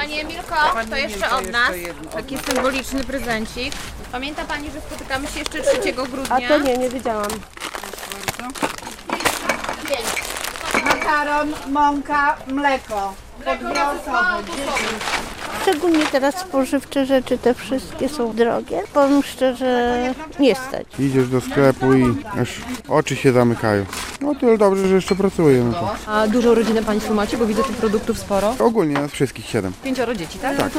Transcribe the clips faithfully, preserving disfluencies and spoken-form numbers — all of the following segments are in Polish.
Pani Emilko, to jeszcze od nas taki symboliczny prezencik. Pamięta Pani, że spotykamy się jeszcze trzeciego grudnia? A to nie, nie wiedziałam. Makaron, mąka, mleko. Szczególnie teraz spożywcze rzeczy, te wszystkie są drogie. Powiem szczerze, nie stać. Idziesz do sklepu i aż oczy się zamykają. No tyle dobrze, że jeszcze pracuję. No to. A dużą rodzinę Państwo macie, bo widzę tych produktów sporo? Ogólnie nas wszystkich siedem. Pięcioro dzieci, tak? Tak.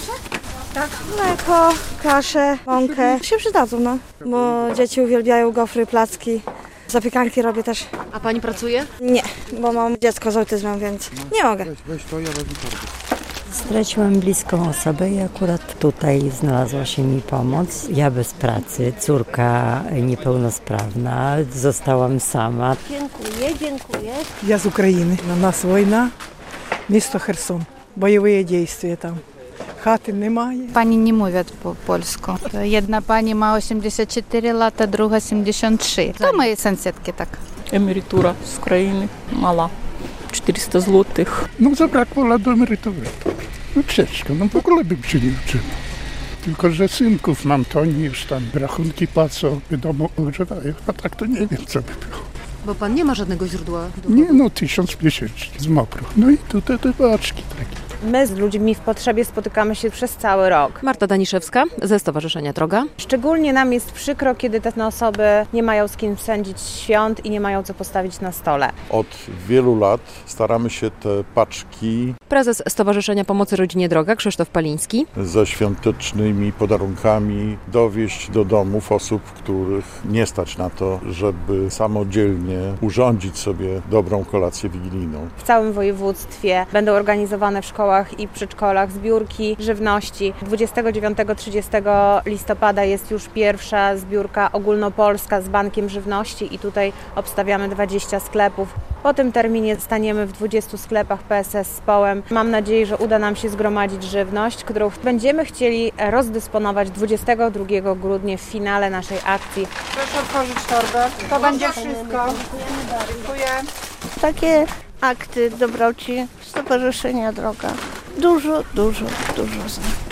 Tak, mleko, kaszę, mąkę. Się przydadzą, no. Bo dzieci uwielbiają gofry, placki. Zapiekanki robię też. A Pani pracuje? Nie, bo mam dziecko z autyzmem, więc nie mogę. Weź, weź to, ja wezmę torbę. Straciłam bliską osobę i akurat tutaj znalazła się mi pomoc. Ja bez pracy, córka niepełnosprawna, zostałam sama. Dziękuję, dziękuję. Я з України. На нас війна, місто Херсон. Бойові дії там. Хати немає. Pani nie mówią po polsku. To jedna pani ma osiemdziesiąt cztery lata, druga siedemdziesiąt trzy. To moje sąsiadki tak. Emerytura z Ukrainy mała, czterysta złotych. No zabrakło do emerytury. No ciężko, no w ogóle bym się nie uczył. Tylko, że synków mam, to oni już tam rachunki płacą, wiadomo, używają. A tak to nie wiem, co by było. Bo Pan nie ma żadnego źródła dochodu. Nie no, tysiąc miesięcznie z Mopru. No i tutaj te baczki takie. My z ludźmi w potrzebie spotykamy się przez cały rok. Marta Daniszewska ze Stowarzyszenia Droga. Szczególnie nam jest przykro, kiedy te osoby nie mają z kim spędzić świąt i nie mają co postawić na stole. Od wielu lat staramy się te paczki Prezes Stowarzyszenia Pomocy Rodzinie Droga Krzysztof Paliński. ze świątecznymi podarunkami dowieść do domów osób, których nie stać na to, żeby samodzielnie urządzić sobie dobrą kolację wigilijną. W całym województwie będą organizowane w szkołach i przedszkolach zbiórki żywności. dwudziestego dziewiątego do trzydziestego listopada jest już pierwsza zbiórka ogólnopolska z Bankiem Żywności i tutaj obstawiamy dwadzieścia sklepów. Po tym terminie staniemy w dwudziestu sklepach P S S z Połem. Mam nadzieję, że uda nam się zgromadzić żywność, którą będziemy chcieli rozdysponować dwudziestego drugiego grudnia w finale naszej akcji. Proszę otworzyć torbę. To będzie wszystko. Dziękuję. Takie akty dobroci Stowarzyszenia Droga. Dużo, dużo, dużo za.